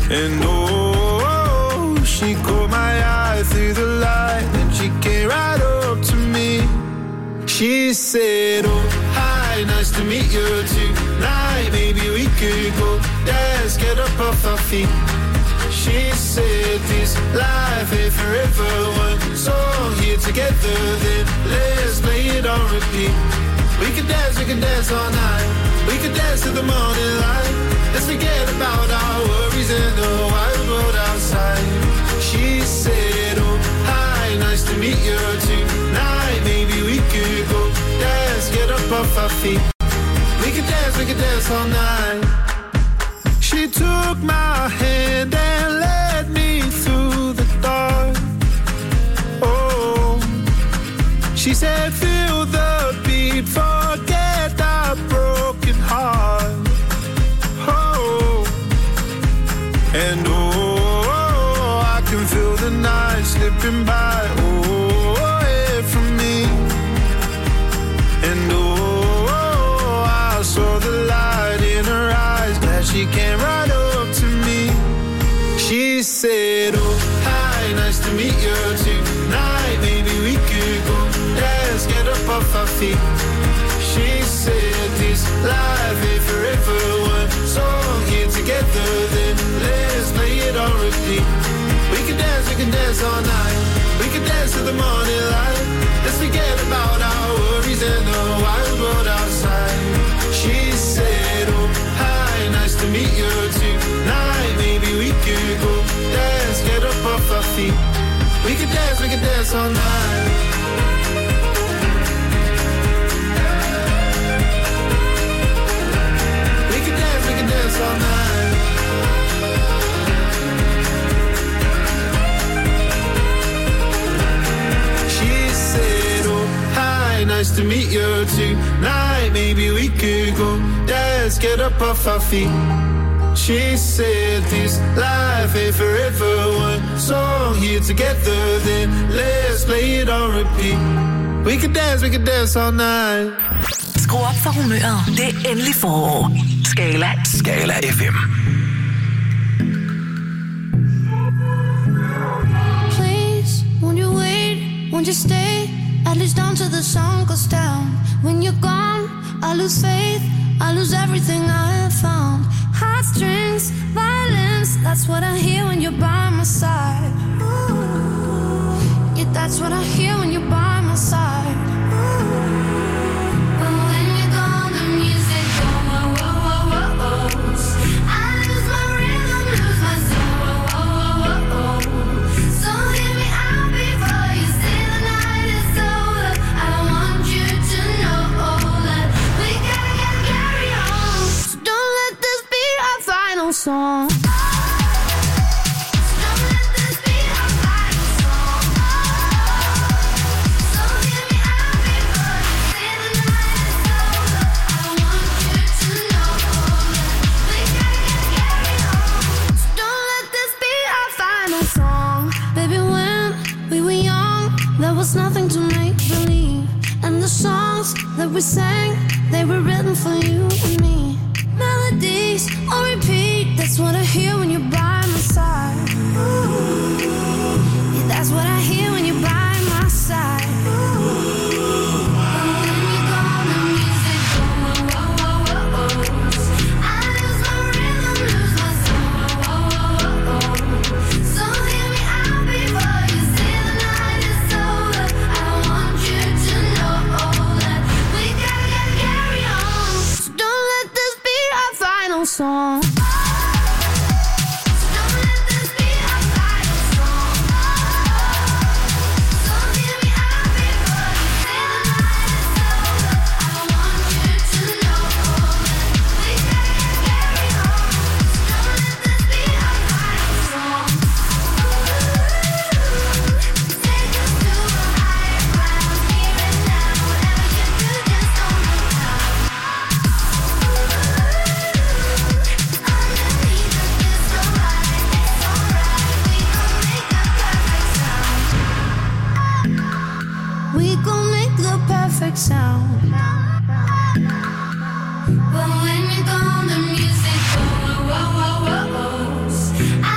And oh, she caught my eye through the light, and she came right up to me. She said, oh, hi, nice to meet you tonight. Maybe we could go dance, get up off our feet. She said, this life ain't forever. One song here together, then let's play it on repeat. We can dance all night. We can dance to the morning light. Let's forget about our worries and the wide world outside. She said, oh, hi, nice to meet you tonight. Maybe we could go dance, get up off our feet. We can dance all night. She took my hand and led me through the dark. Oh, she said, feel the beat, forget our broken heart. Oh, and oh, I can feel the night slipping by. Oh, away from me. And oh, I saw the light in her eyes. Glad she came right up to me. She said, oh, hi, nice to meet you tonight. Maybe we could go dance, get up off our feet. She said, this life ain't forever. One song here together, then let's play it on repeat. We can dance all night. We can dance to the morning light. Let's forget about our worries and the wild world outside. She said, oh, hi, nice to meet you tonight. Maybe we could go dance, get up off our feet. We can dance all night. We can dance all night. She said, oh, hi, nice to meet you tonight. Maybe we could go dance, get up off our feet. She said, this life ain't forever. One song here together, then let's play it on repeat. We can dance all night. Skru op for humøret. Det er endelig forår. Skala FM. Please, won't you wait? Won't you stay? At least until the sun goes down. When you're gone, I lose faith. I lose everything I have found. Heartstrings, violence, that's what I hear when you're by my side. Yeah, that's what I hear when you're by my side. But when you're gone, the music goes, whoa, whoa, whoa, whoa. I lose my rhythm, lose my soul, whoa, whoa, whoa, whoa. So hear me out before you say the night is over. I want you to know that we gotta carry on. So don't let this be our final song. Nothing to make believe, and the songs that we sang, they were written for you and me. Melodies on repeat, that's what I hear when you're by my side. Yeah, that's what I hear when you're by my side. Song. Sound. But when you're gone, the music goes, whoa, whoa, whoa, whoa.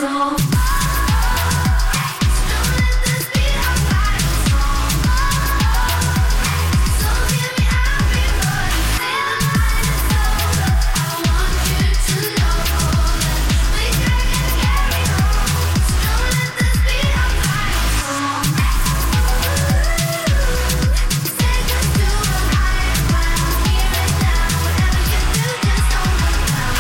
song. Don't let this be our final song. So hear me out before you say the night is over. I want you to know that we can carry on. So don't let this be our final song. Take us to a higher ground. Here and now, whatever you do, just don't look down.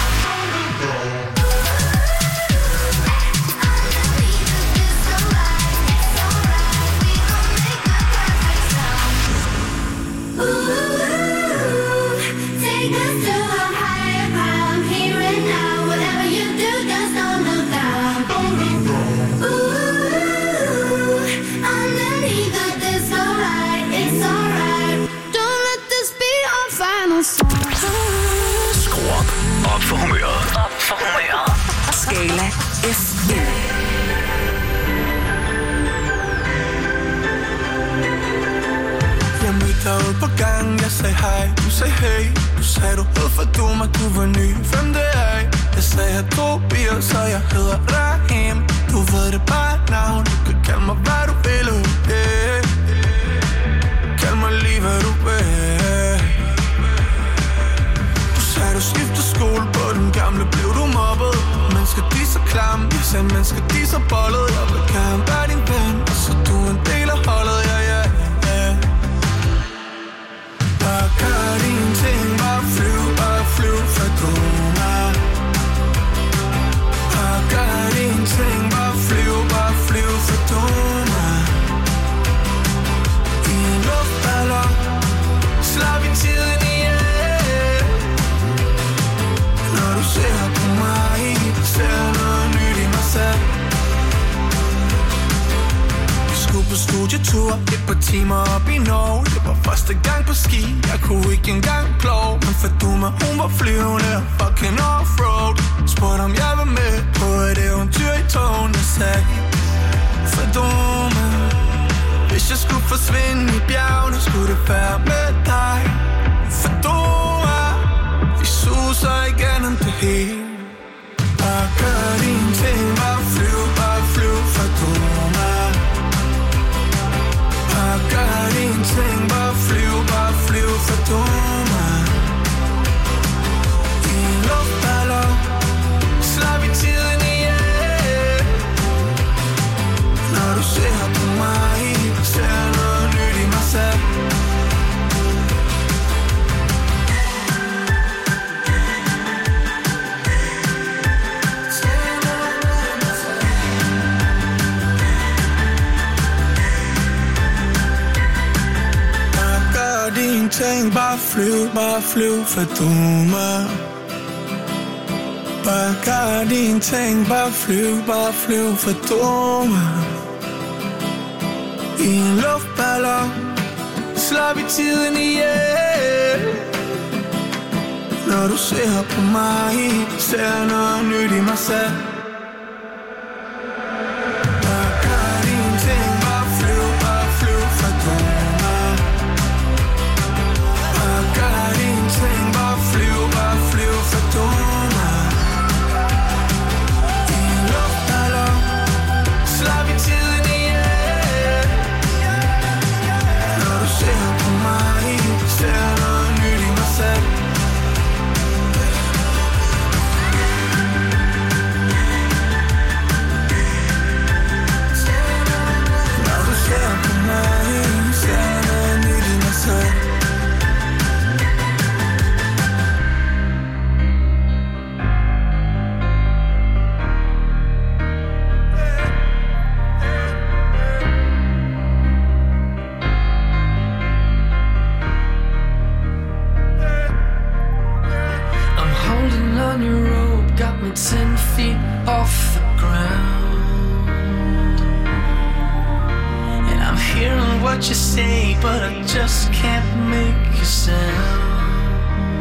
Underneath of this alright, it's alright. We gon' make the perfect sound. Ooh, take us to a higher ground. Here and now, whatever you do, just don't look down. Ooh, underneath of this alright, it's alright. Don't let this be our final song. Skru op for humøret. Op for humøret. Skala FM. Jeg mødte dig ude på gangen, jeg sagde hej, du sagde hey. Du sagde du hed for du mig, du var ny, hvem det er? Jeg sagde jeg drog bier, så jeg hedder Rahim. Du ved det bare navn, du kan kalde mig hvad du vil, yeah. Kald mig lige hvad du vil. Du sagde du skiftede skole, på den gamle blev du mobbet. Mennesker de så klamme, jeg sagde mennesker de så bollet. Jeg vil gerne være din ven, og så du en del af holdet, ja, ja, ja. Bare gør dine ting, bare flyv for du mig. Bare gør dine ting, bare flyv for du mig. I en luftballon, slap i tiden ihjel. Når du ser på mig, ser noget nyt i mig selv. Vi skulle på studietur, et par timer op i Norge. Det var første gang på ski, jeg kunne ikke engang plove. Men Faduma, hun var flyvende, fucking offroad. Spurgte om jeg var med på et eventyr i togen. Jeg sagde, Faduma, hvis jeg skulle forsvinde i bjergene, skulle det være med dig. Faduma, vi suser igennem det hele. Bare gør dine ting, bare flyv for du mig. Bare gør dine ting, bare flyv for du mig. I en luftballon, slap i tiden ihjel. Når du ser på mig, ser noget nyt i mig selv. Ting, bare flyv for du mig. Bare gør dine ting, bare flyv for du mig. I en luftballon, slap i tiden ihjel. Når du ser på mig, ser noget nyt i mig selv. Bare gør dine ting, bare flyv for du mig. Gør dine ting, bare flyv for du mig. I en luftballon, slap i tiden ihjel. Når du ser på mig, ser noget nyt i mig selv. Når du ser på mig, ser noget nyt i mig selv. On your rope, got me 10 feet off the ground. And I'm hearing what you say, but I just can't make a sound.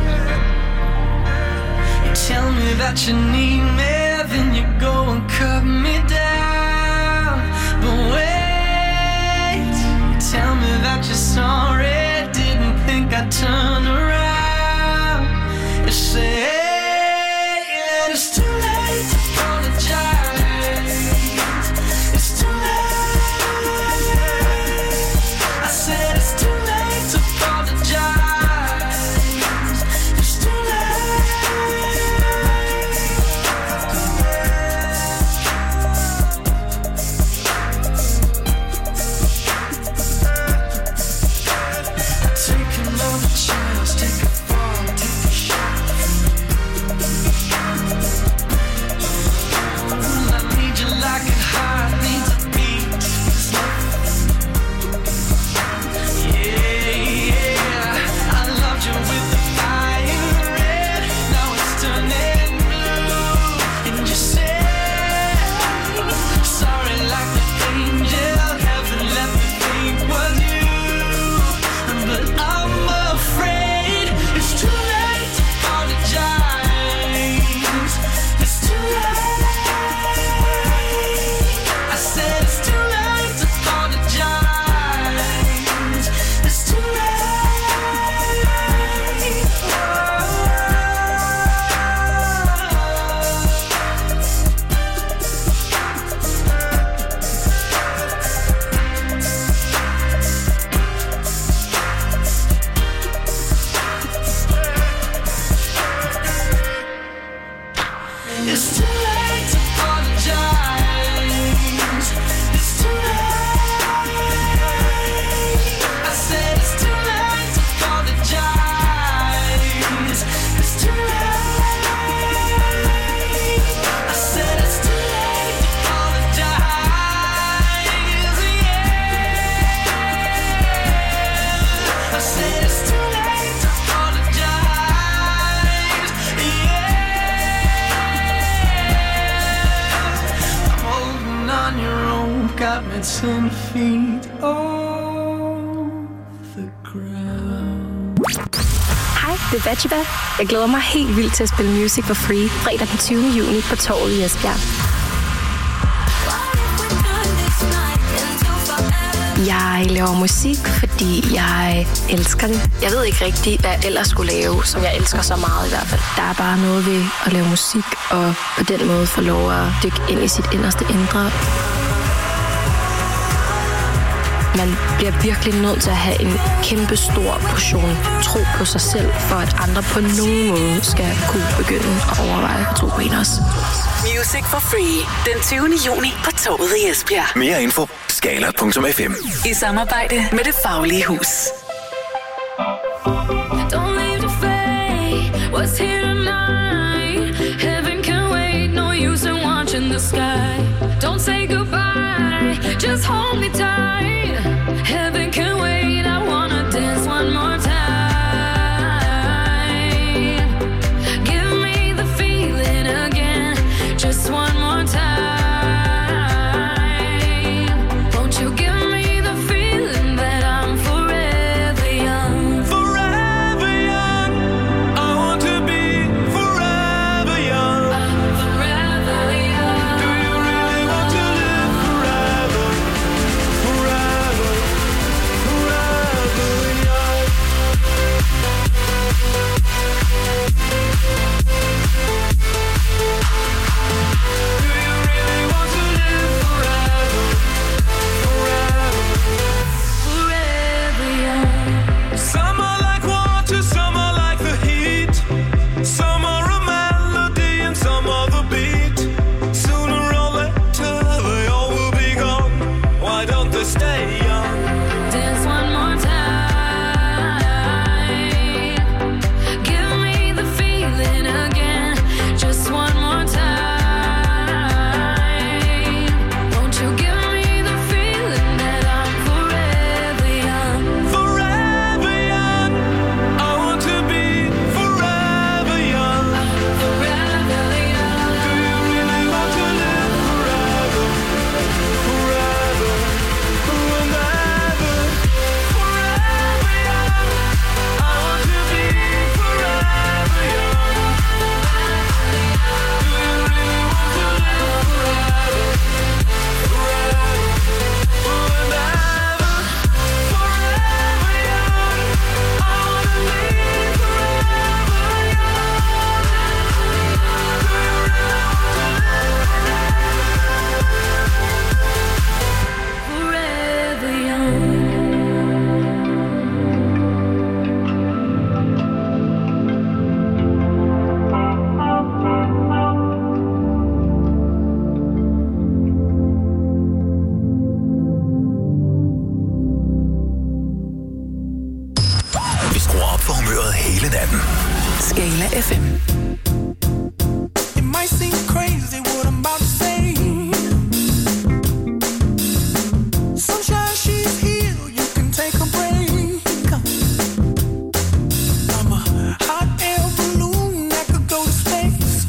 You tell me that you need me, then you go and cut me down. But wait, you tell me that you're sorry, didn't think I'd turn around. You say it's too late to apologize. got me 10 feet off the ground. Hej, det er Batchiba. Jeg glæder mig helt vildt til at spille Music for Free fredag den 20. juni på Torvet i Esbjerg. Jeg laver musik, fordi jeg elsker det. Jeg ved ikke rigtigt, hvad jeg ellers skulle lave, som jeg elsker så meget i hvert fald. Der er bare noget ved at lave musik, og på den måde få lov at dykke ind i sit inderste indre. Man bliver virkelig nødt til at have en kæmpe stor portion tro på sig selv, for at andre på nogen måde skal kunne begynde at overveje at tro på en også. Music for Free den 20. juni på Torvet i Esbjerg. Mere info skala.fm. I samarbejde med Det Faglige Hus. Don't leave the fate. What's here tonight? Heaven can wait. No use in watching the sky. Don't say goodbye. Just hold me tight. Heaven can wait. I wanna dance one more time. Give me the feeling again. Just one more time. Won't you give me the feeling that I'm forever young? Forever young. I want to be forever young. I'm forever young. Do you really want to live forever? Forever, forever young. Do you really want to live forever? Forever. Forever young. Some are like water, some are like the heat. Some are a melody and some are the beat. Sooner or later they all will be gone. Why don't they stay young? Dance one more time. Give me the feeling again. Just one more time. Won't you give me the feeling that I'm forever young? Forever young. I want to be forever young. Forever young. Do you really want to live forever? Forever, forever, forever young. I want to be forever young. Do you really want to live forever? Forever, forever, forever young. I want to be forever young. Forever young. Vi skruer op for humøret hele natten. Skala FM. It might seem crazy what I'm about to say. Sunshine, she's here, you can take a break. I'm a hot air balloon that could go to space.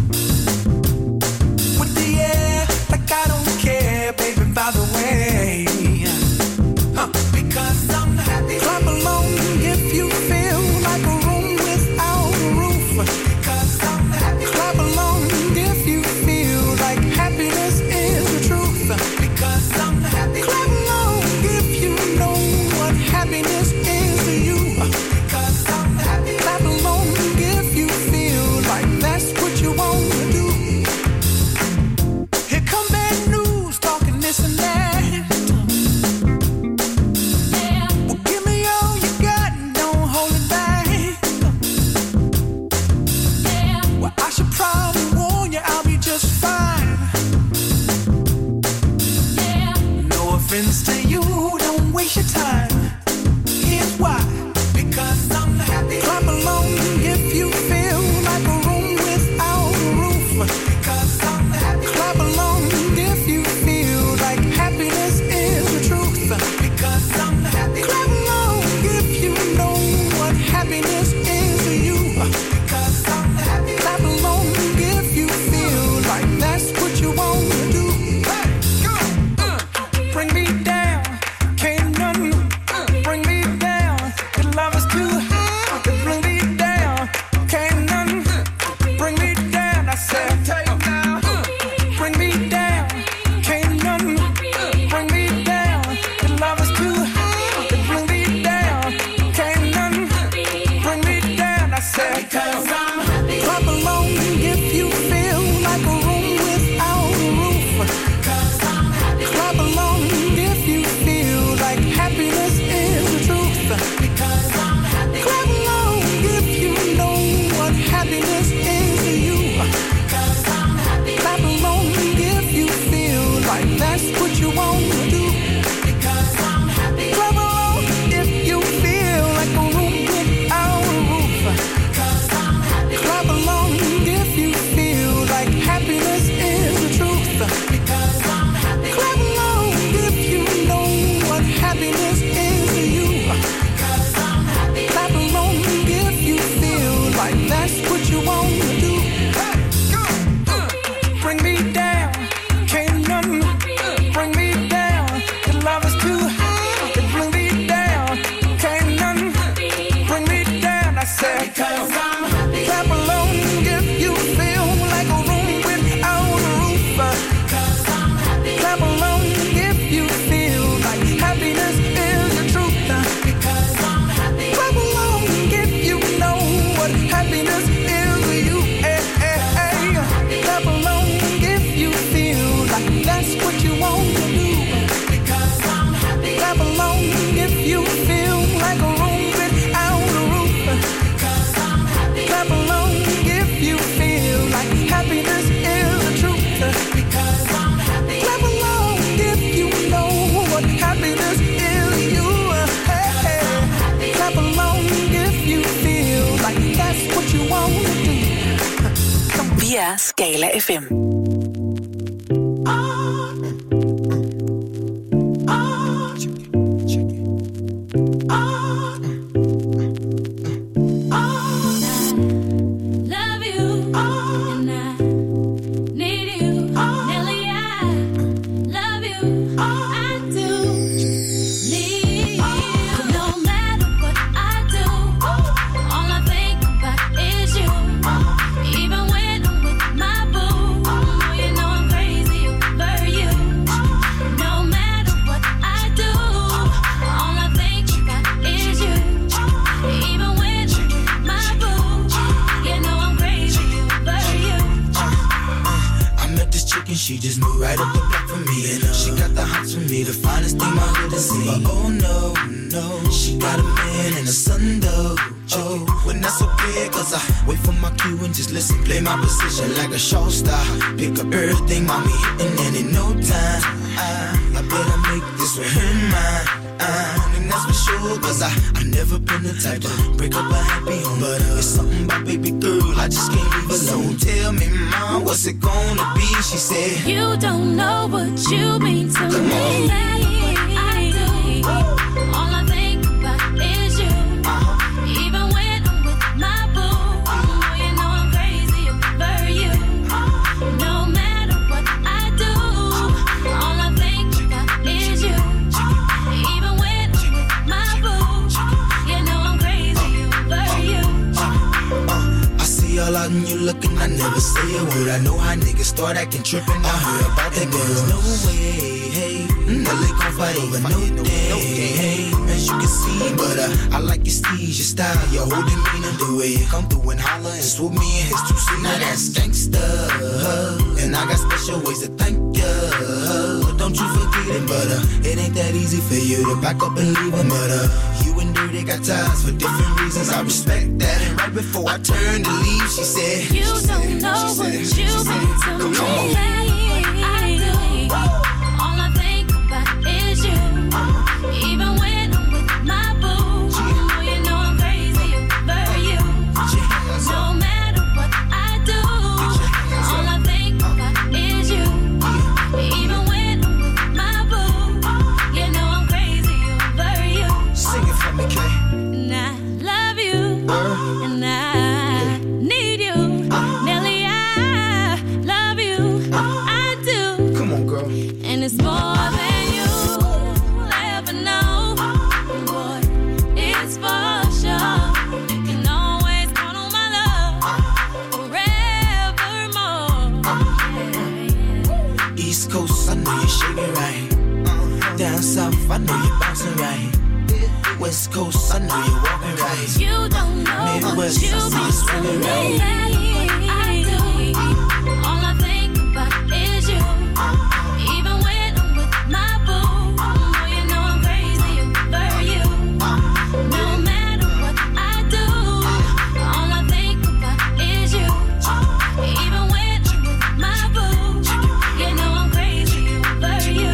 With the air, like I don't care, baby, by the way. Because I'm happy. Clap along if you feel like a room without a roof. Because I'm happy. Clap along if you feel like happiness is the truth. Because I'm happy. Clap along if you know what happiness is to you. Because I'm happy. Clap along if you feel like that's what you want to do. Here come bad news, talking this and that. Well, give me all you got and don't hold it back. Well, I should probably warn you, I'll be just fine. No offense to you, don't waste your time. Here's why. Because I'm happy. Clap along if you feel like a room without a roof. Because I'm happy. Clap along if you feel like happiness is the truth. Because I'm happy. Clap along if you know what happiness is to you. Because I'm happy. Clap along if you feel like that's what you want to do. Hey, go. FM. She just moved right up the block for me, and she got the hots for me, the finest thing my hood has seen. But oh no, no, she got a man and a son though. Oh, when that's okay, cause I wait for my cue and just listen, play my position like a show star. Pick up everything, mommy hitting, and in no time, I better make this one her mine. And that's for sure, cause I never been the type to break up a happy home. But it's something about baby girl, I just can't leave alone. Tell me, mom, what's it gonna be? She said, you don't know what you mean to me. I do. All I think about is you. Even when I'm with my boo, you know I'm crazy over you. No matter what I do, all I think about is you. Even when I'm with my boo, you know I'm crazy over you. I see all out and you looking, I never say a word. I know how niggas start acting trippin'. I heard about that girl. There's no way, hey, that they gon' fight over no day, hey, as you can see. But I like your steez, your style, your whole demeanor, the way you come through and holler and swoop me in his two seat. Now that's gangsta, and I got special ways to thank ya. Don't you forget it, but it ain't that easy for you to back up and leave him. But you and Dirty got ties for different reasons. I respect that. And right before I turned to leave, she said, you don't know what you mean to me. I do. All I think about is you. Even when I'm with my boo, you know I'm crazy over you. No matter what I do, all I think about is you. Even when I'm with my boo, you know I'm crazy over you. Sing it for me, Kay. And I love you, and I need you. Nelly, I love you, I do. Come on, girl. And it's more than you'll ever know. Boy, it's for sure. You can always count on my love forevermore. East Coast, I know you're shaking right. Down south, I know you're bouncing right. West Coast, I know you're walking right. You don't know Midwest, what you I see you swinging right. I do. All I think about is you. Even when I'm with my boo, you know I'm crazy over you. No matter what I do, all I think about is you. Even when I'm with my boo, you know I'm crazy over you.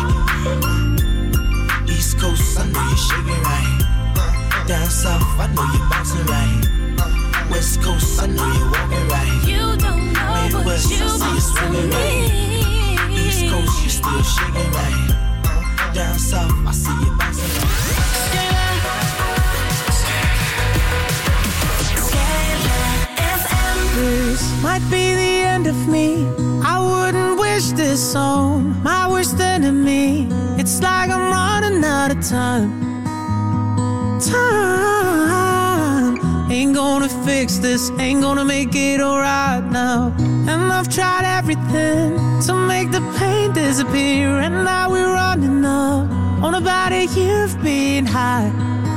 East Coast, I know you're shaking right. Down south, I know you're bouncing right. West Coast, I know you're walking right. You don't know Midwest, what you I see you swinging right. East Coast, you still shaking right. Down south, I see you bouncing right. This might be the end of me. I wouldn't wish this on my worst enemy. It's like I'm running out of time. Ain't gonna fix this, ain't gonna make it alright now. And I've tried everything to make the pain disappear. And now we're running up on about a year of being high.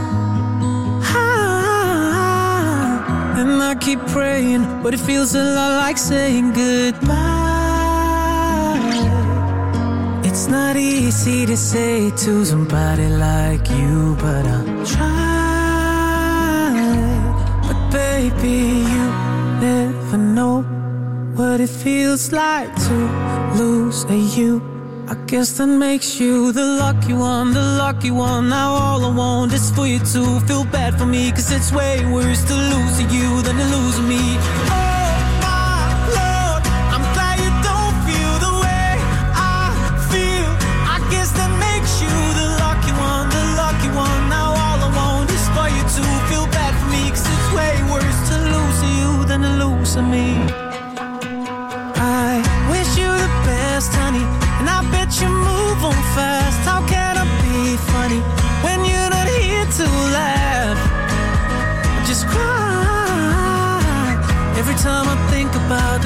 And I keep praying, but it feels a lot like saying goodbye. It's not easy to say to somebody like you, but I'll try. But baby, you never know what it feels like to lose a you. I guess that makes you the lucky one, the lucky one. Now all I want is for you to feel bad for me, 'cause it's way worse to lose you than to lose me. Oh my Lord, I'm glad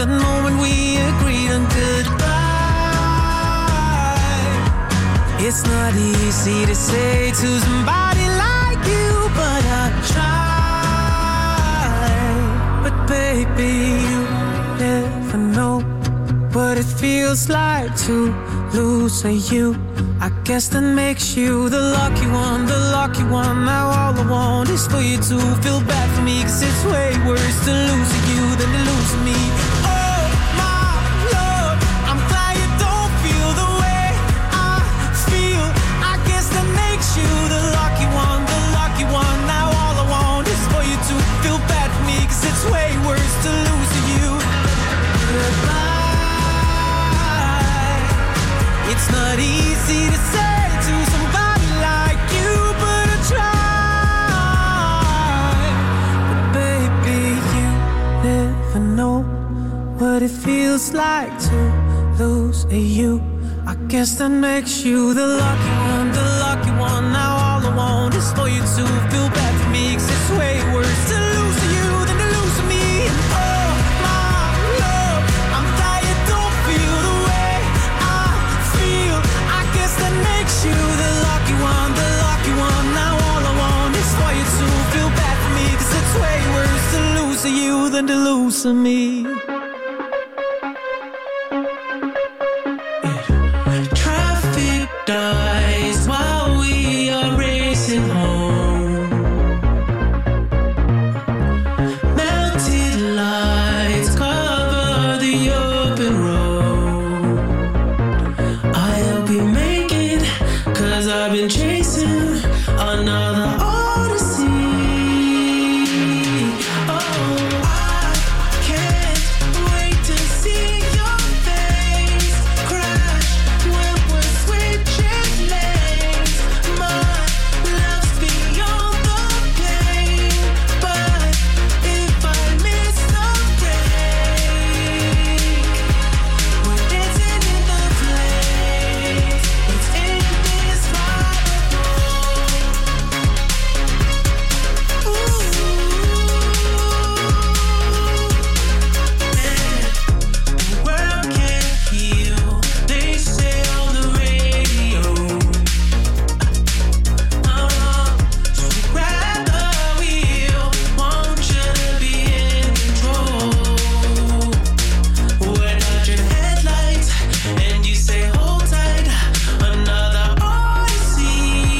that moment we agreed on goodbye. It's not easy to say to somebody like you, but I try. But baby, you never know what it feels like to lose you. I guess that makes you the lucky one, the lucky one. Now all I want is for you to feel bad for me, 'cause it's way worse to lose you than to lose me. Oh my love, I'm glad you don't feel the way I feel. I guess that makes you the lucky one, the lucky one. Now all I want is for you to feel bad for me, 'cause it's way worse to lose you. Goodbye. It's not easy to say to somebody like you, but I try. But baby, you never know what it feels like to lose you. I guess that makes you the lucky one, the lucky one. Now all I want is for you to feel bad for me, 'cause it's way worse to lose you than to lose me. And oh my love, I'm glad you don't feel the way I feel. I guess that makes you the lucky one, the lucky one. Now all I want is for you to feel bad for me, 'cause it's way worse to lose you than to lose me. Traffic dies while we are racing home. Melted lights cover the open road. I'll be making, 'cause I've been chasing another odyssey. Oh, I can't wait to see your face crash when we're switching lanes. My love's beyond the pain, but if I miss the break, we're dancing in the flames. It's indescribable. Ooh, the world can't heal, they say on the radio. So grab the wheel, want you to be in control. We're dodging headlights, and you say hold tight, another odyssey.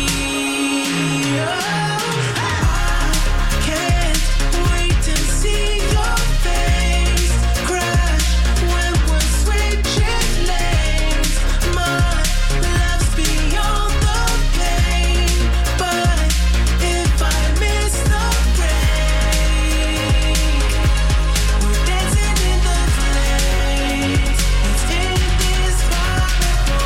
I can't wait to see your face crash when we're switching lanes. My love's beyond the pain, but if I miss the break, we're dancing in the flames. It's indescribable.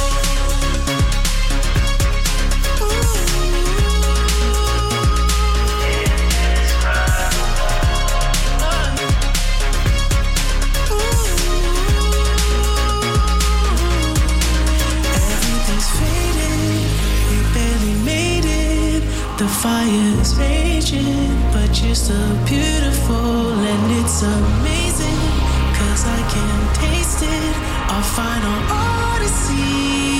Everything's faded, we barely made it. The fire's raging, but you're so beautiful, and it's amazing, 'cause I can taste it, our final odyssey.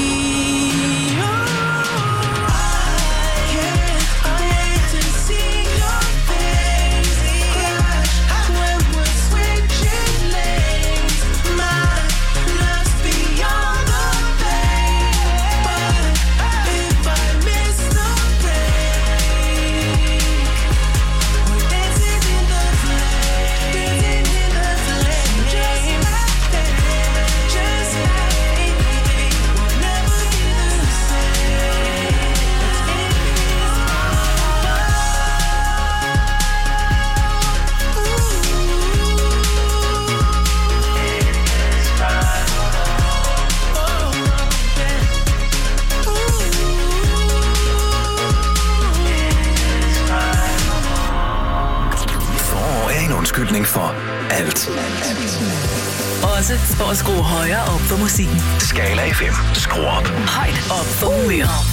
I can't wait to see your face crash when we're switching lanes. My love's beyond the pain, but if I miss the break, we're dancing in the flames, dancing in the flames. Just like that, just like we'll never be the same. Forår er en undskyldning for alt. Også for at skrue højere op for musikken. Skala FM. Skru op. Højt op for humøret.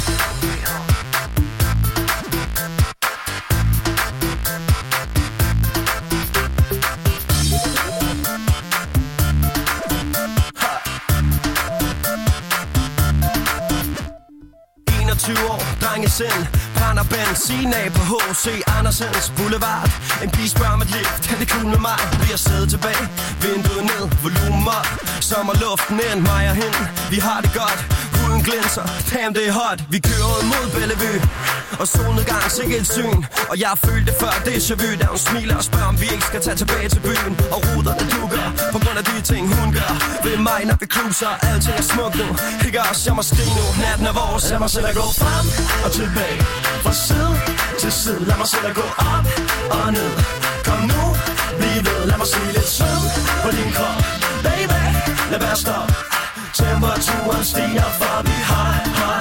25 år, drengesind, brænder benzin af på H.C. Andersens Boulevard. En pige spørger mit liv, kan det cool med mig? Vi har siddet tilbage, vinduet ned, volumen op, sommerluften ind, mig og hende. Vi har det godt, huden glinser, damn det er hot. Vi kører ud mod Bellevue, og solnedgang sikkert et syn. Og jeg har følt det før, det er déjà vu, da hun smiler og spørger, om vi ikke skal tage tilbage til byen. Og ruder der dukker, på grund af de ting hun gør ved mig, når vi cruiser. Alting er smukt nu, ikke os, jeg må skrige nu. Natten er vores, lad mig selv at gå frem og tilbage, fra side til side. Lad mig selv at gå op og ned. Kom nu, bliv ved, lad mig se lidt sød på din krop. Baby, lad være stop. Temperaturen stiger, for vi high.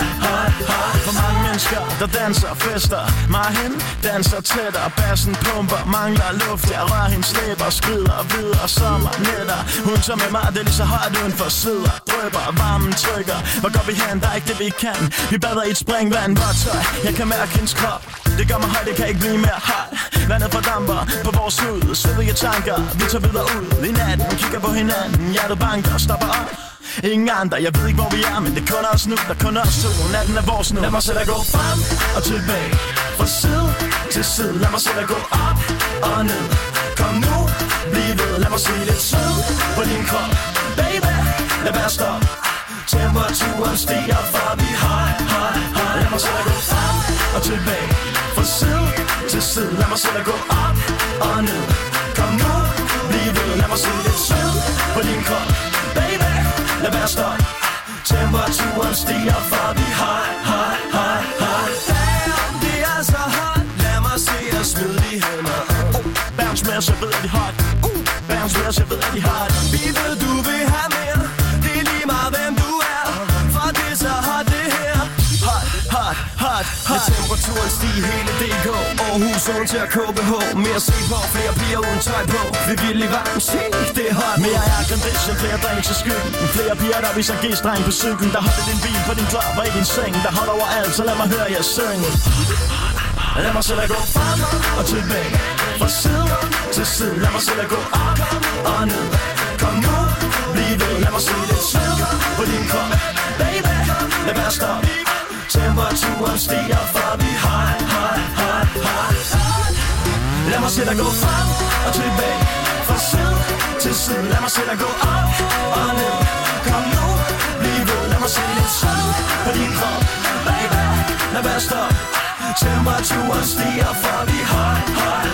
For mange mennesker, der danser og fester. Mig og hende danser tættere. Bassen pumper, mangler luft. Jeg rører hende, slæber, skrider videre. Sommer, nætter. Hun tager med mig, det er lige så højt uden for sider. Drøber, varmen trykker. Hvor går vi hen? Der er ikke det vi kan. Vi bader i et springvand, hvor tøj. Jeg kan mærke hendes krop. Det gør mig højt, det kan ikke blive mere hot. Vandet fordamper på vores hud. Svedige tanker, vi tager videre ud. I natten, kigger på hinanden. Hjertet banker, stopper op. Ingen andre, jeg ved ikke hvor vi er, men det er kun os nu, der kun os to. Natten er vores nu. Lad mig selv at gå frem og tilbage, fra side til side. Lad mig selv at gå op og ned. Kom nu, bliv ved, lad mig se lidt sød på din krop. Baby, lad være stop. Temperaturen stiger, for vi high. Lad mig selv at gå frem og tilbage, fra side til side. Lad mig selv at gå op og ned. Kom nu, bliv ved, lad mig se lidt sød på din krop. Baby, lad være stop. Temperaturen stiger, for vi high. Damn, det er så hot. Lad mig se dig smide de hænder. Bounce med os, jeg ved at de hot. Bounce med os, jeg ved at de hot. Vi ved du vil have mere. Det er lige meget hvem du er, for det er så hot det her. Hot. Med temperaturen stiger hele DK. Aarhus uden til at KBH. Mere se på, flere piger uden tøj på. Vi vil i varm, se, det er hot. Mere aircondition, flere drinks i skyggen. Flere piger, der viser G-streng på cyklen. Der holder din bil på din klap og i din seng. Der holder overalt, så lad mig høre jer synge. Lad mig selv at gå frem og tilbage, fra side til side. Lad mig selv at gå op og ned. Kom nu, bliv ved, lad mig se lidt sød på din krop. Baby, lad være stop. Temperaturen stiger, for vi high. Lad mig selv at gå frem og tilbage, fra side til side. Lad mig selv at gå op og ned. Kom nu, bliv ved, lad mig se lidt sød på din krop. Baby, lad være stop. Temperaturen stiger, for vi high.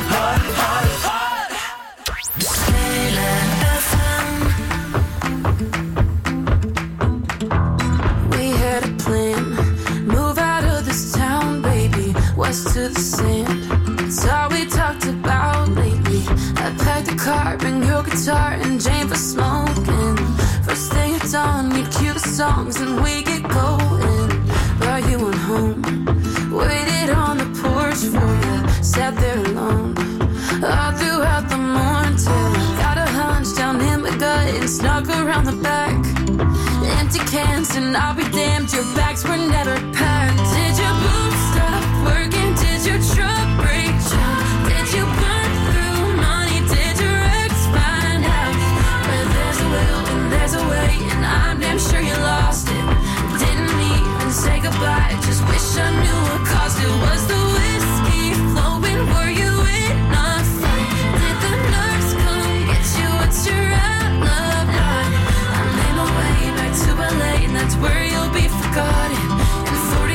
We had a plan, move out of this town, baby, west to the sand. It's all we talked about lately. I packed the car, bring your guitar and Jane for smoking. First thing at dawn, we'd cue the songs and we get going. But you went home, waited on the porch for you, sat there alone all throughout the morning till I got a hunch down in my gut and snuck around the back. Empty cans and I'll be damned, your bags were never packed. Did your boobs stop working? Did your truck break down? Did you burn through money? Did your ex find out? But there's a will and there's a way, and I'm damn sure you lost it. Didn't even say goodbye, just wish I knew what caused it. Was the whiskey flowing? Were you in a fight? Did the nurse come get you? What's your alibi? I made my way back to LA, and that's where you'll be forgotten. And for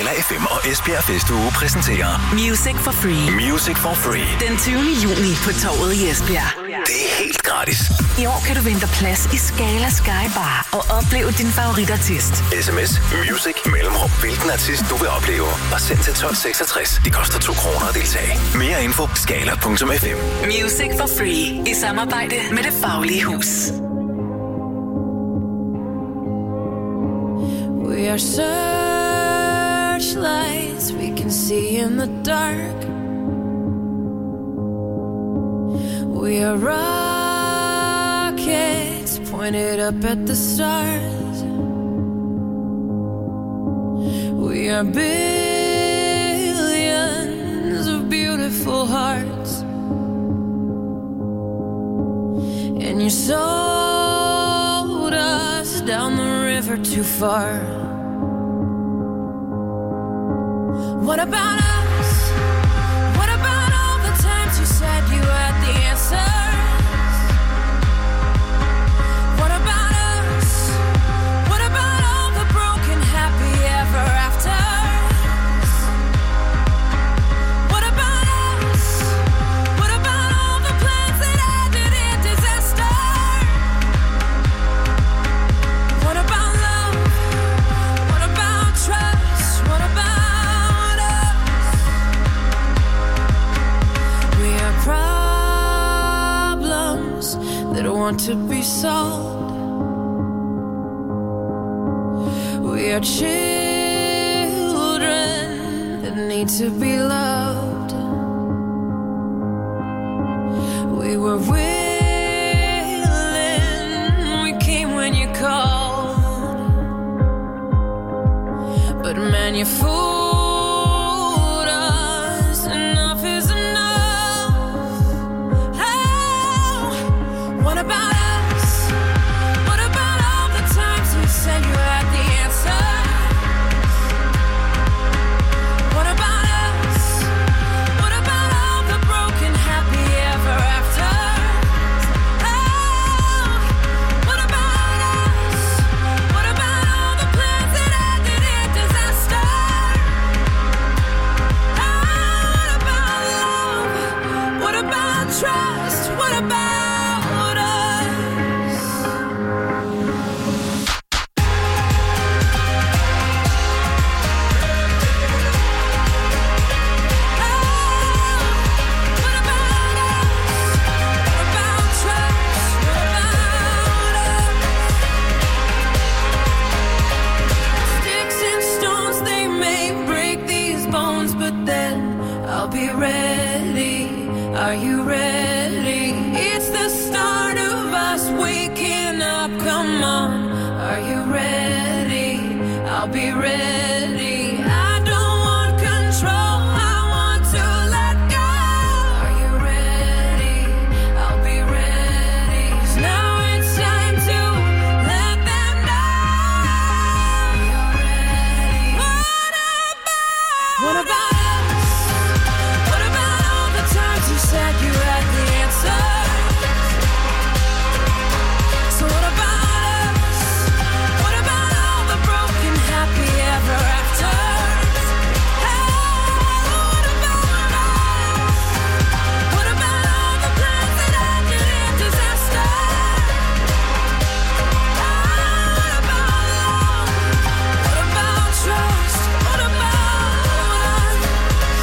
Skala FM og Esbjerg Festuge præsenterer Music for Free. Music for Free. Den 20. juni på Torvet i Esbjerg. Det er helt gratis. I år kan du vinde plads i Skala Sky Bar og opleve din favoritartist. SMS Music mellemrum hvilken artist du vil opleve og send til 1266. Det koster 2 kroner at deltage. Mere info skala.fm. Music for Free i samarbejde med Det Faglige Hus. We are searchlights we can see in the dark. We are rockets pointed up at the stars. We are billions of beautiful hearts. And you sold us down the river too far. What about us? What about all the times you said you had the answers? What about us? What about all the broken happy ever afters? What about us? What about all the plans that ended in disaster? What about love? What about trust? What about that want to be solved? We are children that need to be loved. We were willing, we came when you called, but man, you fooled us. Enough is enough. What about us? What about all the times you said you had the answer? What about us? What about all the broken happy ever after? Oh, what about us? What about all the plans that ended in disaster? Oh, what about love? What about trust? What about are you ready? It's the start of us waking up. Come on, are you ready? I'll be ready. I don't want control, I want to let go. Are you ready? I'll be ready. 'Cause now it's time to let them know. You're ready. What about? Said you had the answer. So what about us? What about all the broken happy ever after? Hey, what about us? What about all the plans that ended in disaster? What about love? What about trust? What about us?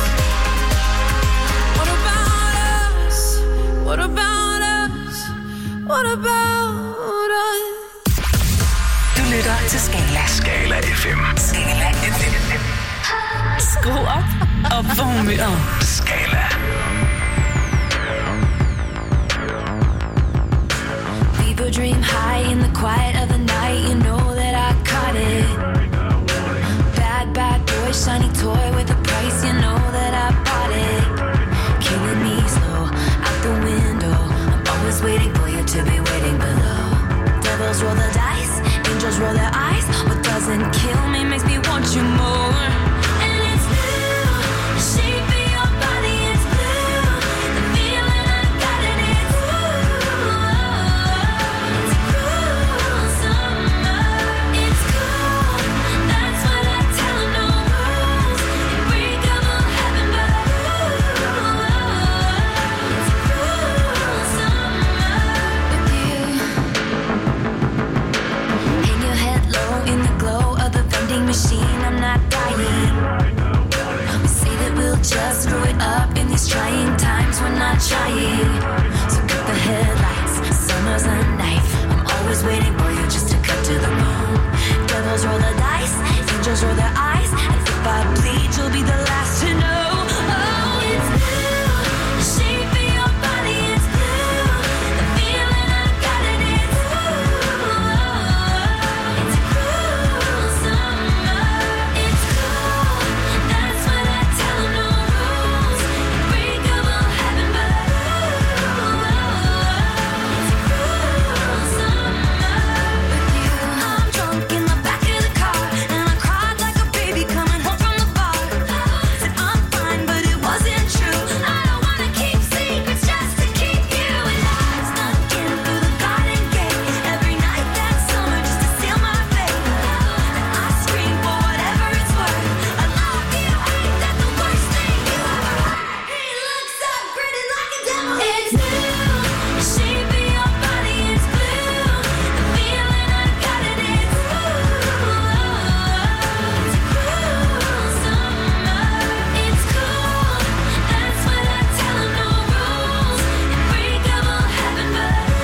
What about us? What about us? What about us? Du lytter til Skala. Skala FM. Skala FM. Skru op og på humøret. Skala. People dream high in the quiet of the night. You know that I caught it. Bad, bad boy, shiny toy with a price. You know that I bought it. Killing me slow out the window. I'm always waiting for you to be waiting below. Devils roll the dice, angels roll their eyes. What doesn't kill me makes me want you more. And it's blue, the shape of your body is blue. The feeling I got in it, ooh. It's cruel summer, it's cool. That's what I tell 'em, no rules. These trying times we're not trying. So cut the headlights, summer's a knife. I'm always waiting for you just to cut to the bone. Devils roll the dice, angels roll their eyes. And if I bleed, you'll be the last to know. Oh, it's blue, the shape of your body is blue. The feeling I've got it is blue. It's cruel summer, it's cool. That's when I tell them no rules. Unbreakable heaven, but it's cruel summer with you. I'm drunk in the back of the car, and I cried like a baby coming home from the bar. Said I'm fine, but it wasn't true. I don't wanna keep secrets just to keep you alive. Snuck in through the garden gate every night that summer just to seal my fate. And I scream for whatever it's worth. I love you, ain't that the worst thing you ever heard? He looks so pretty like a devil. It's blue, the shape of your body is blue. The feeling I've got it is blue. It's cruel summer, it's cool. That's when I tell him no rules. Unbreakable heaven, but it's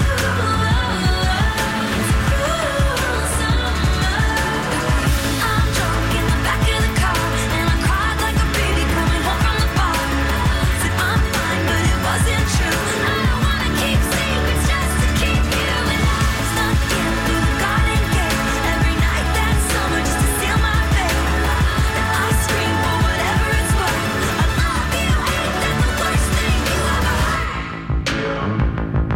cruel summer. I'm drunk in the back of the car, and I cried like a baby coming home from the bar. Said I'm fine, but it wasn't true. I don't wanna keep secrets just to keep you alive. Snuck in through the garden gate every night that summer just to seal my fate. And I scream for whatever it's worth. I love you, ain't that the worst thing you ever heard?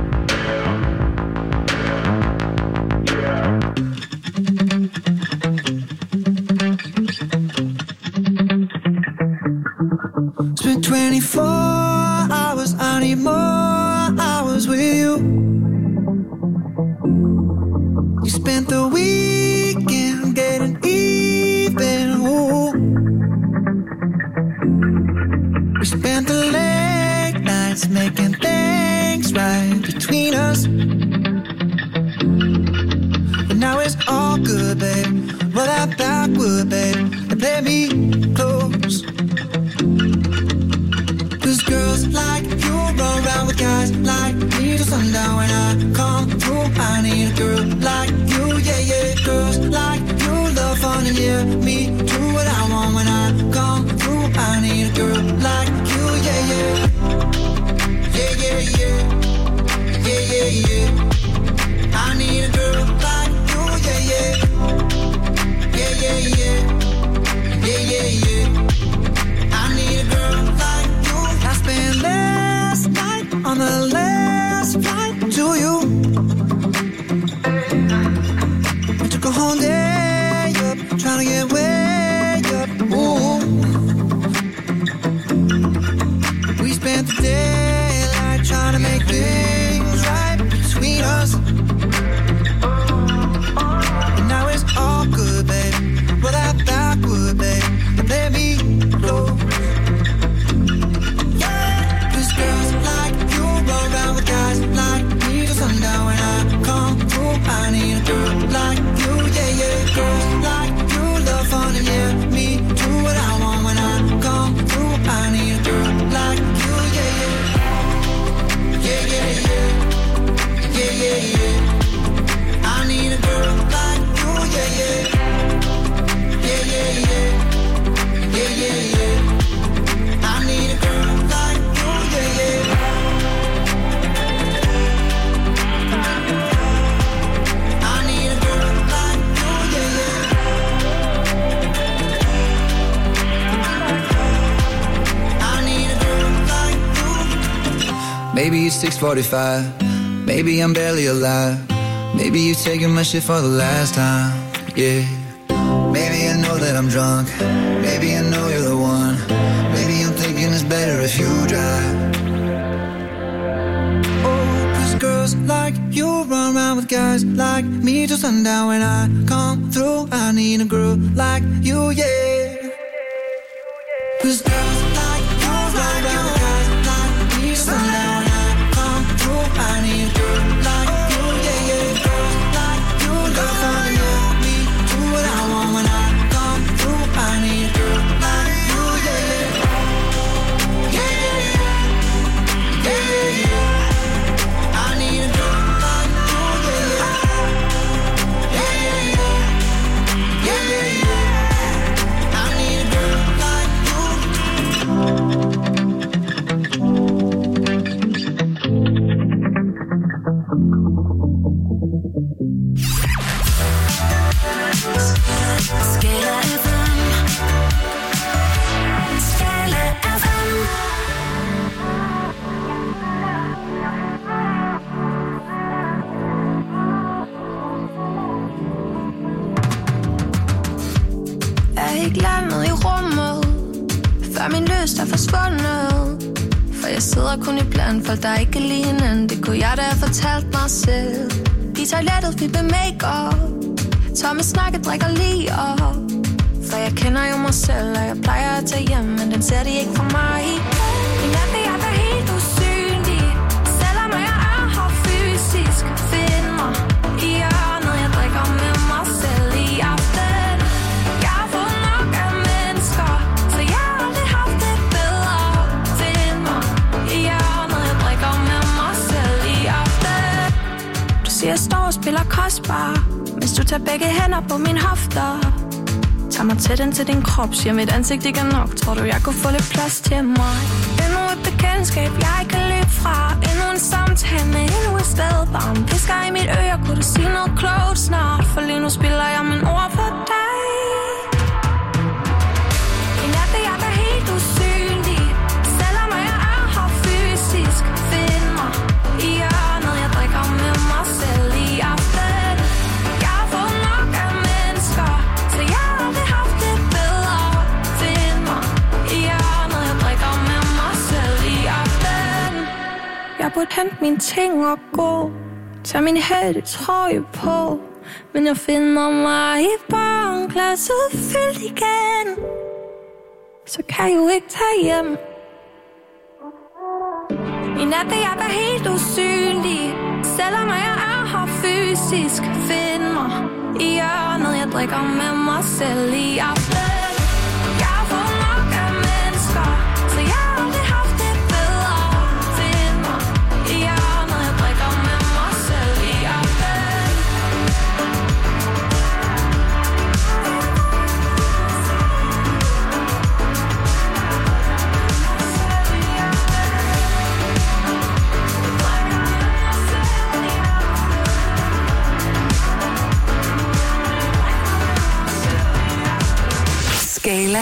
Spent 24 hours, I need more hours with you. You spent the weekend getting even, ooh. We spent the late nights making things right between us. But now it's all good, babe. Roll that backward, babe, and play me close. Cause girls like you run around with guys like me till sundown. When I come through, I need a girl like you, yeah, yeah. Girls like you love fun and yeah, me do what I want. When I come through, I need a girl like you, yeah, yeah. Yeah, yeah, yeah. Yeah, yeah, yeah. I need a girl like you, yeah, yeah. Yeah, yeah, yeah. Yeah, yeah, yeah. I need a girl like you. I spent last night on the last flight to you. We took a whole day up, trying to get way up. Ooh. We spent the daylight trying to make things right between us. And now it's all good, babe. Roll that backward, babe, and let me go. Cause girls like you run around with guys like me till sundown. When I come through, I need a girl like you, yeah, yeah. Girls like you love fun and yeah, me do what I want. When I come through, I need a girl like you, yeah, yeah. Yeah, yeah, yeah. Yeah, yeah, yeah. I need a girl like you, yeah, yeah. Yeah, yeah, yeah. Yeah, yeah, yeah. I need a girl like you, yeah, yeah. I need a girl like you, yeah, yeah. I need a girl like you. Maybe it's 6:45. Maybe I'm barely alive. Maybe you taking my shit for the last time, yeah. Maybe I know that I'm drunk. Maybe I know you're the one. Maybe I'm thinking it's better if you drive. Oh, cause girls like you run around with guys like me till sundown. When I come through, I need a girl like you, yeah. Cause girls like you run around with guys like me till sundown. When I come through, I need a girl like you, yeah, yeah. Girls like you love fun, yeah, me do what I want. When I come through, I need a girl like you, yeah, yeah. Yeah, yeah, Før min lyst er forsvundet. For jeg sidder kun i blandt folk, der ikke kan lide hinanden. Det kunne jeg da have fortalt mig selv. I toilettet vi make-up. Tomme snakke drikker lige op. For jeg kender jo mig selv, og jeg plejer at tage hjem, men den ser de ikke for mig. I nat vil jeg være helt usynlig. Selvom jeg er her fysisk. Find mig i hjørnet, jeg drikker med mig selv i aften. Jeg har fået nok af mennesker, så jeg har aldrig haft det bedre. Find mig i hjørnet, jeg drikker med mig selv i aften. Du siger, jeg står og spiller kostbar, hvis du tager begge hænder på mine hofter. Tag mig tæt ind til din krop, siger mit ansigt ikke er nok. Tror du, jeg kunne få lidt plads til mig? Endnu et bekendtskab, jeg kan løbe fra. Endnu en samtale med endnu et stedbarn. Pisker i mit øre, kunne du sige noget klogt snart? For lige nu spiller jeg mine ord for dig. I nat vil jeg være helt usynlig. Selvom jeg er her fysisk. Find mig i hjørnet, jeg drikker med mig selv i aften. Jeg har fået nok af mennesker, så jeg har aldrig haft det bedre. Find mig i hjørnet, jeg drikker med mig selv i aften. Jeg burde hente mine ting og gå. Tag min hætte trøje på. Men jeg finder mig i barnglasset fyldt igen. Så kan jeg jo ikke tage hjem. I nat vil jeg være helt usynlig. Selvom jeg er her fysisk. Find mig i hjørnet, jeg drikker med mig selv i aften. Jeg har fået nok af mennesker, så jeg har aldrig haft det bedre. Find mig i hjørnet, jeg drikker med mig selv i aften. Skala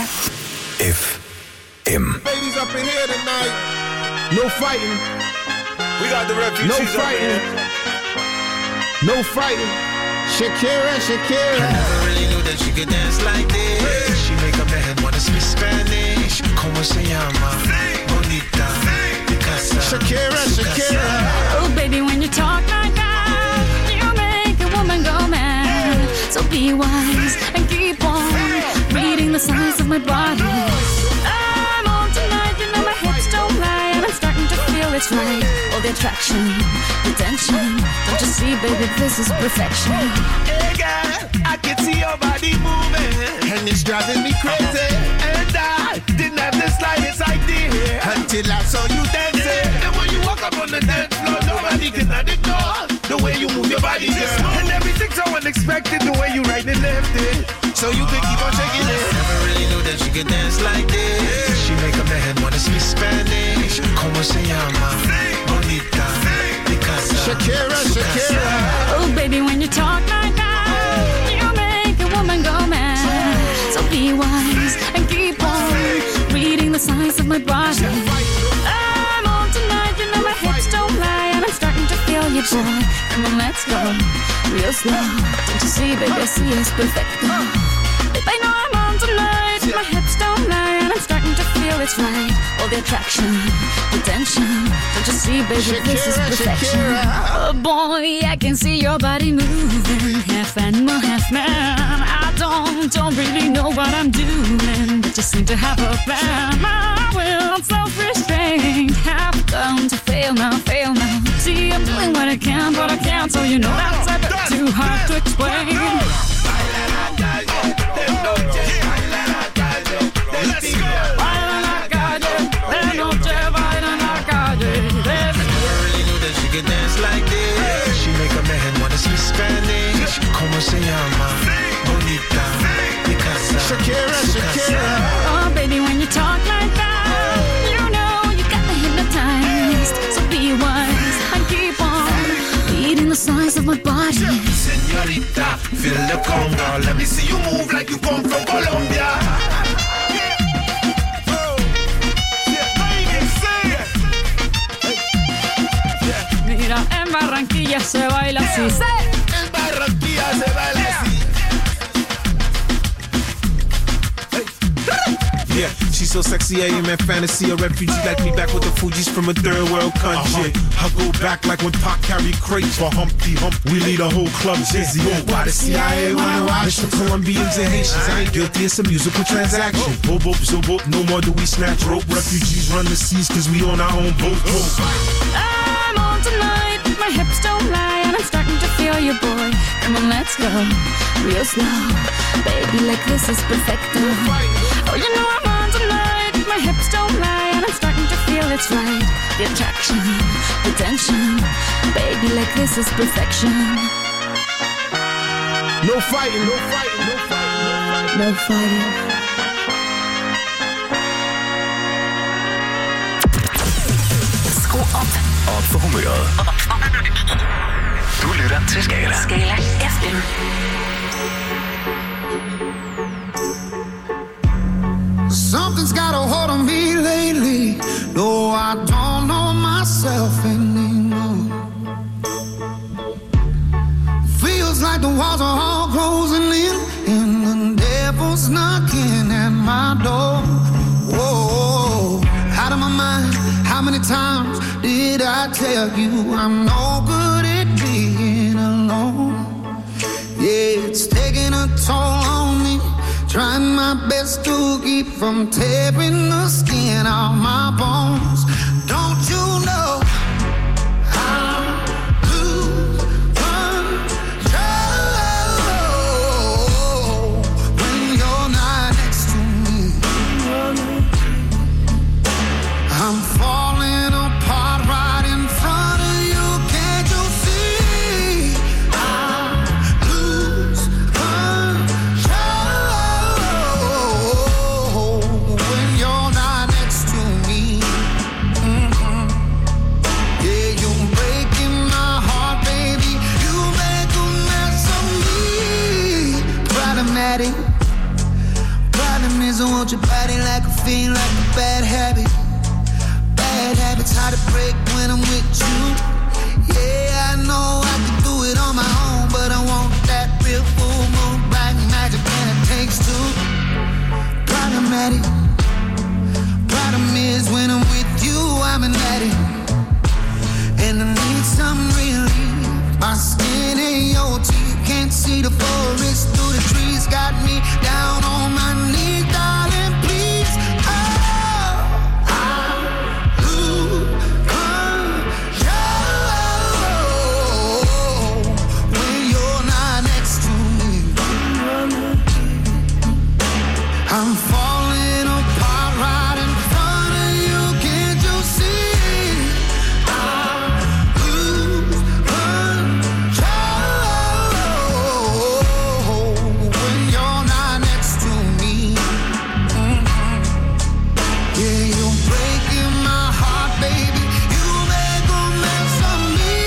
FM. Ladies up in here tonight. No fighting. We got the refugees. No fighting. No fighting. Shakira, Shakira. I never really knew that she could dance like this. She make a man wanna speak Spanish. Como se llama? Bonita. Picasa. Shakira, Shakira. Oh, baby, when you talk like that, you make a woman go mad. So be wise and keep on reading the signs of my body. I'm on tonight, you know my hips don't lie, and I'm starting to feel it's right. All the attraction, the tension. Don't you see, baby, this is perfection. Hey girl, I can see your body moving, And it's driving me crazy. and I didn't have the slightest idea Until I saw you dancing. And when you walk up on the dance floor, nobody can ignore the way you move your body, girl. And everything's so unexpected, the way you right and left it. So you could keep on shaking it. Never really knew that she could dance like this. She make a man wanna speak Spanish. Como se llama? Bonita. Picasa. Shakira, Shakira. Oh, baby, when you talk like that, you make a woman go mad. So be wise and keep on reading the signs of my body. I'm on tonight, you know my hips don't lie, and I'm starting to feel you, boy. Come on, let's go real slow. Don't you see, baby, I see it's perfect. Babe, I know I'm on tonight, my hips don't lie, and I'm starting to feel it's right. All the attraction, the tension. Don't you see, baby, this is Shakira, perfection. Shakira. Oh boy, I can see your body moving, half animal, half man. I don't really know what I'm doing, but just seem to have a plan. My will, self-restraint, have come to fail now, fail now. See, I'm doing what I can, but I can't, so you know that's a bit too hard to explain. Let's go. Baila la calle, de noche baila la calle. Never really knew that she could dance like this. She make a man wanna speak Spanish. Como se llama? Bonita. Picasa. Shakira, Shakira. Oh, baby, when you talk like that, you know you got me hypnotized. So be wise and keep on reading the signs of my body. Señorita, feel the conga. Let me see you move like you come from Colombia. Mira, en Barranquilla se baila así. En Barranquilla se baila así. Yeah, she's so sexy, I am in fantasy. A refugee like me back with the Fugees from a third world country. I go back like when Pac carried crates for Humpty Hump. We lead a whole club dizzy. Why the CIA wanna watch the Colombians and Haitians? I ain't guilty, it's a musical transaction. Boop, boop, so boop, no more do we snatch rope. Refugees run the seas cause we on our own boat. I'm on tonight, my hips don't lie, and I'm starting to feel you, boy. Come on, let's go, real slow. Baby, like this is perfecto. Oh, you know I'm on tonight, my hips don't lie, and I'm starting to feel it's right. The attraction, the tension. Baby, like this is perfection. No fighting, no fighting, no fighting, no fighting. Skru op for humøret. Du lytter til Skala. Skala FM. Something's got a hold on me lately. No, I don't know myself anymore. Feels like the walls are all closing in, and the devil's knocking at my door. Whoa, out of my mind. How many times did I tell you I'm no good at being alone? Yeah, it's taking a toll on me. Trying my best to keep from tearing the skin off my bones. Don't you know I lose control when you're not next to me? I'm falling apart right in front of you. Can't you see? I lose control when you're not next to me. Yeah, you're breaking my heart, baby. You make a mess of me. Problematic. Problem is I want your body like a fiend, like a bad habit. Bad habits hard to break when I'm with you. Yeah, I know I can do it on my own, but I want that real full moon black magic, and it takes two. Problematic. Problem is when I'm with you, I'm an addict, and I need some relief. My skin ain't your teeth, can't see the forest through the trees. Got me down on my knees, darling, please. I'm falling apart right in front of you. Can't you see? I lose control when you're not next to me. Yeah, you're breaking my heart, baby. You make a mess of me.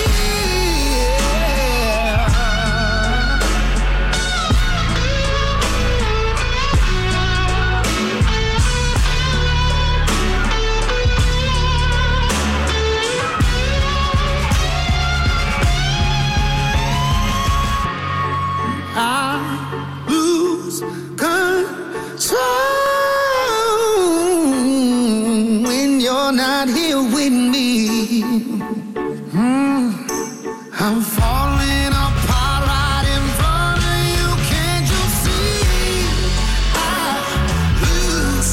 I lose control when you're not here with me. I'm falling apart right in front of you. Can't you see? I lose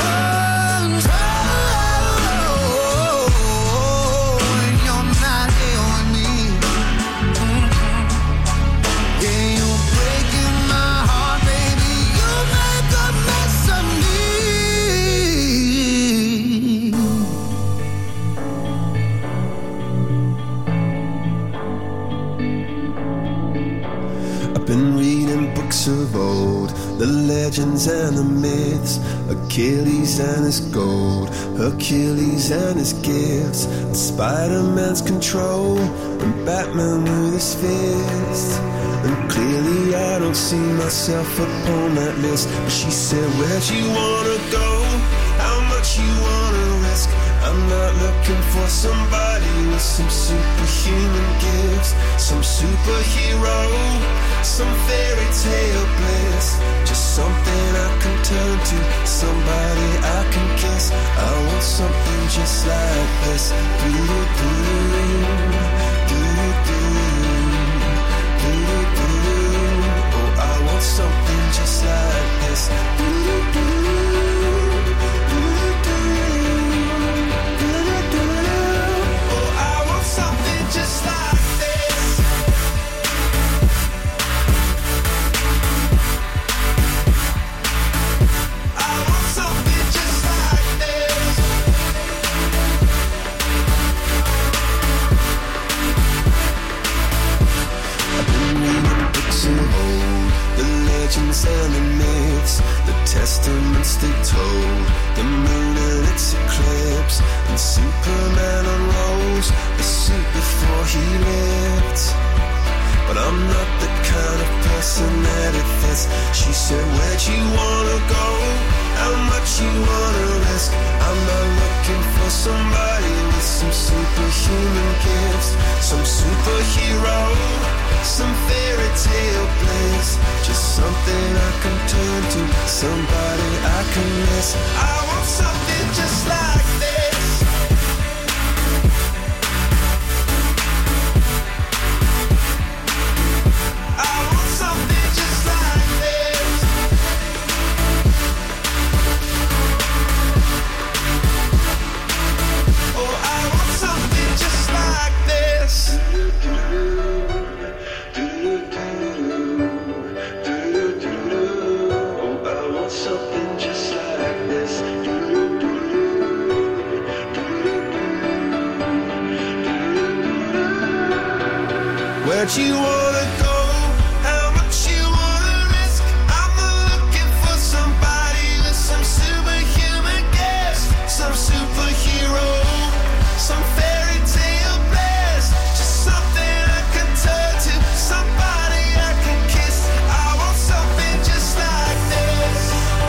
control when you're not here with me. Yeah, you're breaking my heart, baby. You make a mess of me. I've been reading books of old, the legends and the myths, Achilles and his gold, Hercules and his gifts, and Spider-Man's control, and Batman with his fist. And clearly I don't see myself upon that list. But she said, where'd you wanna go? How much you wanna risk? I'm not looking for somebody with some superhuman gifts, some superhero. some fairy tale bliss. Just something I can turn to, somebody I can kiss. I want something just like this. Oh, I want something just like this. And the myths, the testaments they told, the moon and its eclipse, and Superman unrolls the suit before he lived. But I'm not the kind of person that it fits. She said, where'd you wanna go? How much you wanna risk? I'm not looking for somebody with some superhuman gifts, some superhero, some fairy tale bliss. Just something I can turn to, somebody I can miss. I want something just like this. I want something just like this. Oh, I want something just like this. Something just like this. Where'd you wanna go? How much you wanna risk? I'm looking for somebody with some superhuman gifts, some superhero, some fairy tale bliss. Just something I can turn to, somebody I can kiss. I want something just like this.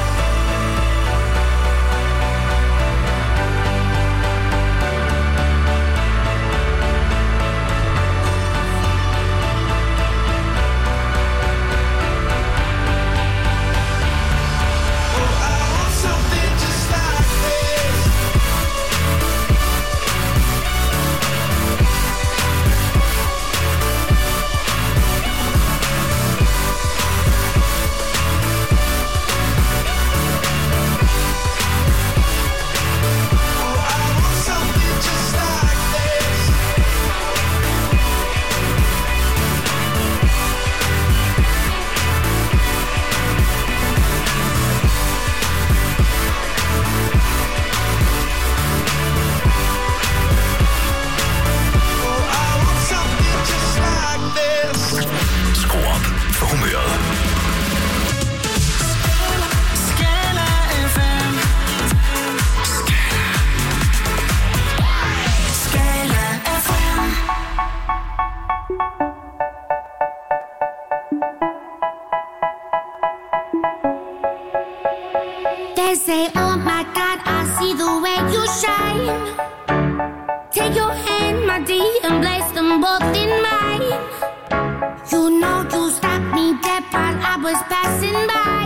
They say, oh my God, I see the way you shine. Take your hand, my dear, and place them both in mine. You know you stopped me dead while I was passing by.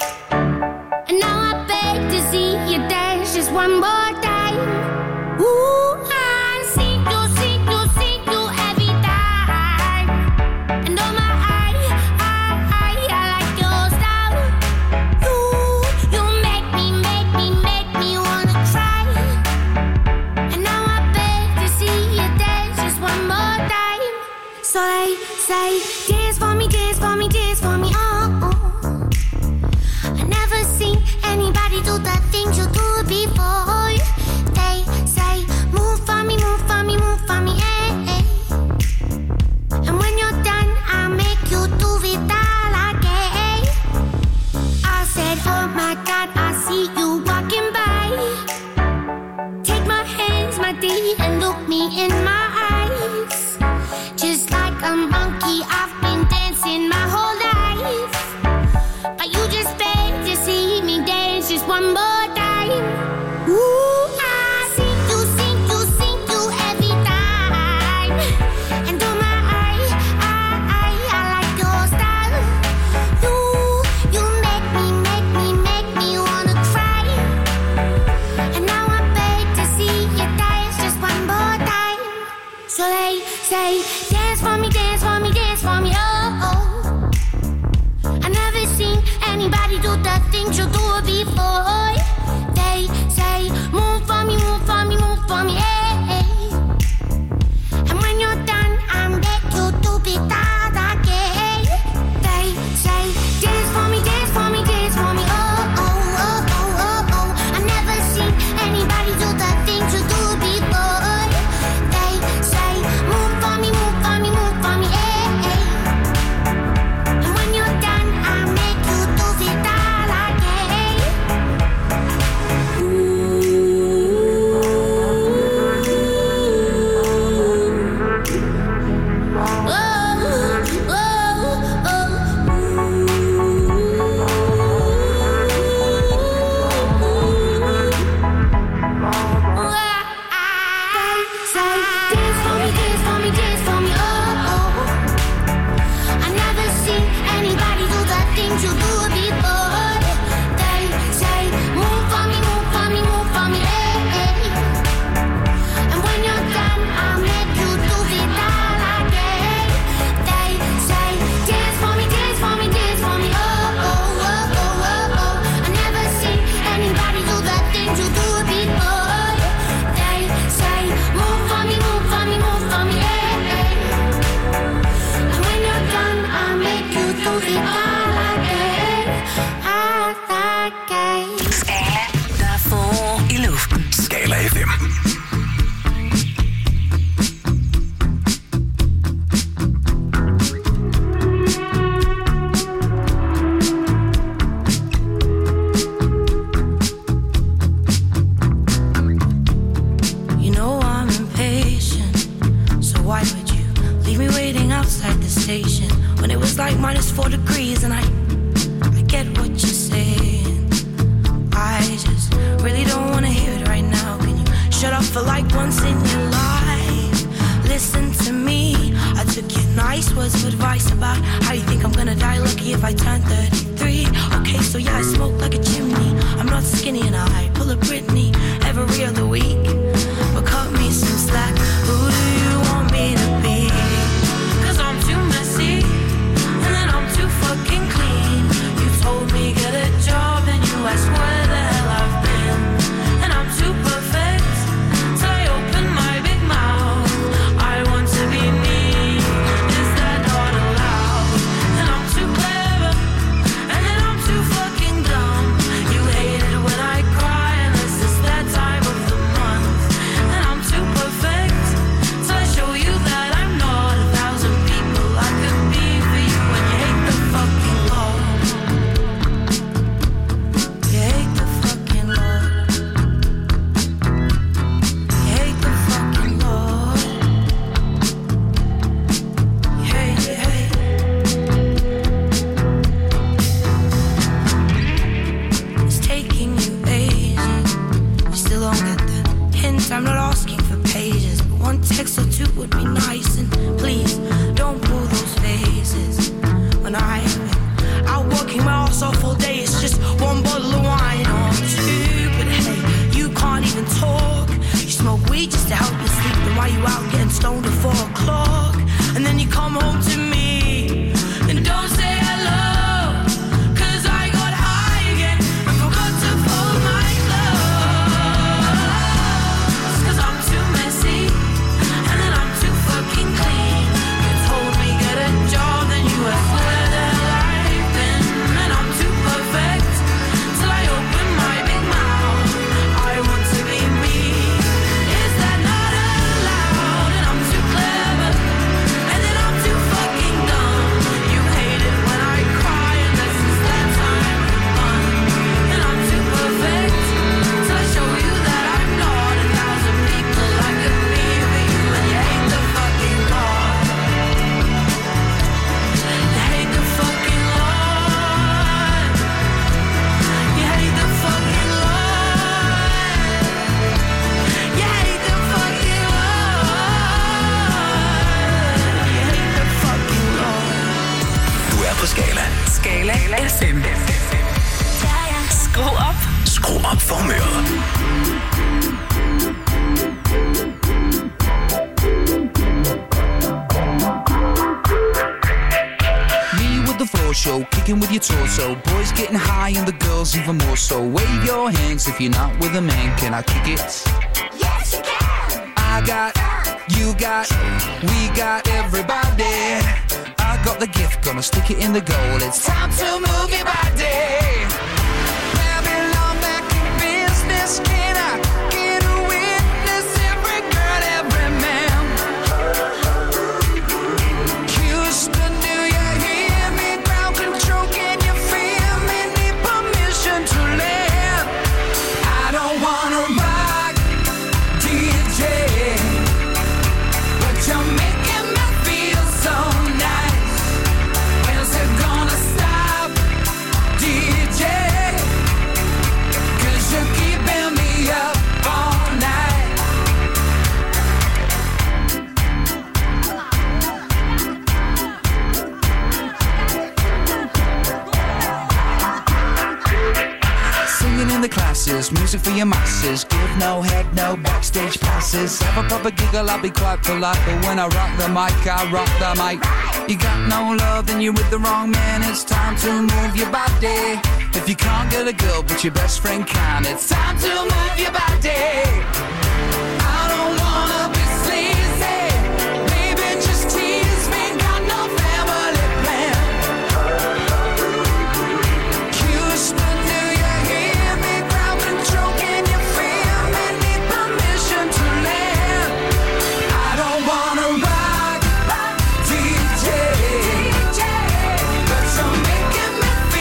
And now I beg to see you dance just one more time. Ooh, I see you, see you, see you every time. And oh my, I like your style. You make me wanna try. And now I beg to see you dance just one more time. So they say, dance for me, dance for me, dance for me, oh. I never seen anybody do the things you do before. They say, move for me, move for me, move for me, eh. And when you're done, I'll make you do it all again. I said, oh my God, I see you walking by. Take my hands, my dear, and look me in my eyes. Just like a monkey, I've been dancing my whole life. But you just beg to see me dance just one more time. Ooh, I see you, see you, see you every time. And oh my, I like your style. say, dance for me, dance for me, dance for me, oh, oh. I never seen anybody do the things you do before. They say, move for me, move for me, move for me, hey, hey. And when you're done, I make you do it that again. They say, dance for me, dance for me, dance for me, oh, oh, oh, oh, oh, oh. I never seen anybody do the things you do before. They say, move for me, move for me, move for me, hey, hey. And when you're done, I make you do it all again. Fucking go, kicking with your torso. Boys getting high and the girls even more so. Wave your hands if you're not with a man. Can I kick it? Yes, you can. I got, you got, we got everybody. I got the gift, gonna stick it in the goal. It's time to move your body. Babylon back in business. Can I get a witness? Every girl, every man. Houston, do you hear me? Ground control, can you feel me? Need permission to land. I don't wanna rock, DJ, but you're making me feel so nice. When's it gonna stop, DJ? 'Cause you're keeping me up all night. Singing in the classes, music for your masses. Give no head, no backstage passes. Have a proper giggle, I'll be quite polite. But when I rock the mic, I rock the mic. You got no love, then you're with the wrong man. It's time to move your body. If you can't get a girl, but your best friend can, it's time to move your body.